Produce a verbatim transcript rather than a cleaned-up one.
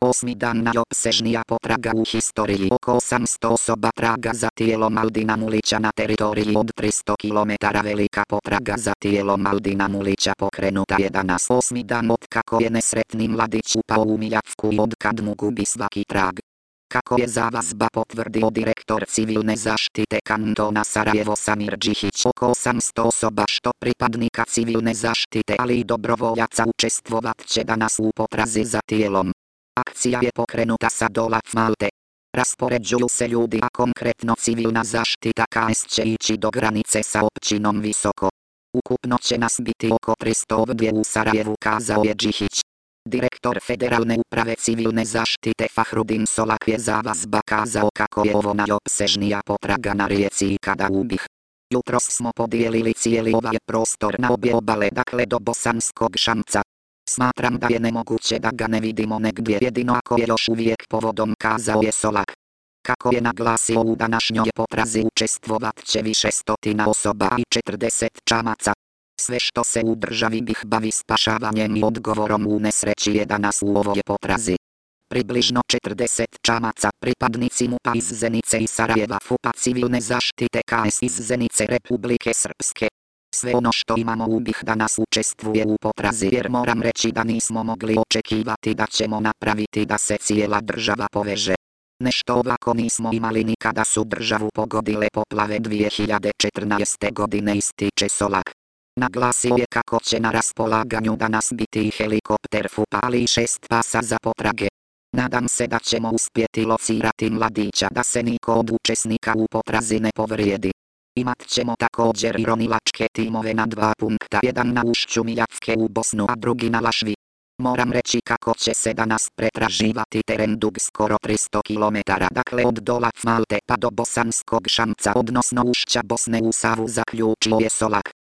Osmidana obsežnija potraga u historiji. Oko osamsto osoba traga za tijelom Aldina Mulića na teritoriji od tristo kilometara. Velika potraga za tijelom Aldina Mulića pokrenuta je danas osmi dan od kako je nesretni mladić upao u Miljavku i od kad mu gubi svaki trag. Kako je zavazba potvrdio direktor civilne zaštite kantona Sarajevo Samir Džihić, oko osamsto osoba što pripadnika civilne zaštite ali i dobrovoljaca učestvovat će danas u potrazi za tijelom. Akcija je pokrenuta sa dola Malte. Raspoređuju se ljudi, a konkretno civilna zaštita K S će ići do granice sa općinom Visoko. Ukupno će nas biti oko tristo ovdje u Sarajevu, kazao je Džihić. Direktor Federalne uprave civilne zaštite Fahrudin Solak je zavazba kazao kako je ovo najopsežnija potraga na rijeci ikada u BiH. Jutros smo podijelili cijeli ovaj prostor na obje obale, dakle do Bosanskog Šamca. Smatram da je nemoguće da ga ne vidimo negdje, jedino ako je još uvijek povodom, kazao je Solak. Kako je naglasio, u današnjoj potrazi učestvovat će više stotina osoba i četrdeset čamaca. Sve što se u državi BiH bavi spašavanjem i odgovorom u nesreći je danas u ovoj potrazi. Približno četrdeset čamaca, pripadnici MUP-a iz Zenice i Sarajeva, F U P-a civilne zaštite K S iz Zenice Republike Srpske. Sve ono što imamo u BiH danas učestvuje u potrazi, jer moram reći da nismo mogli očekivati da ćemo napraviti da se cijela država poveže. Nešto ovako nismo imali ni kada su državu pogodile poplave dvije hiljade četrnaeste. godine, ističe Solak. Naglasio je kako će na raspolaganju danas biti i helikopter F U P-a, ali i šest pasa za potrage. Nadam se da ćemo uspjeti locirati mladića, da se niko od učesnika u potrazi ne povrijedi. Imat ćemo također i ronilačke timove na dva punkta, jedan na ušću Miljavke u Bosnu, a drugi na Lašvi. Moram reći kako će se danas pretraživati teren dug skoro tristo kilometara, dakle od dola Malte pa do Bosanskog Šamca, odnosno ušća Bosne u Savu, zaključio je Solak.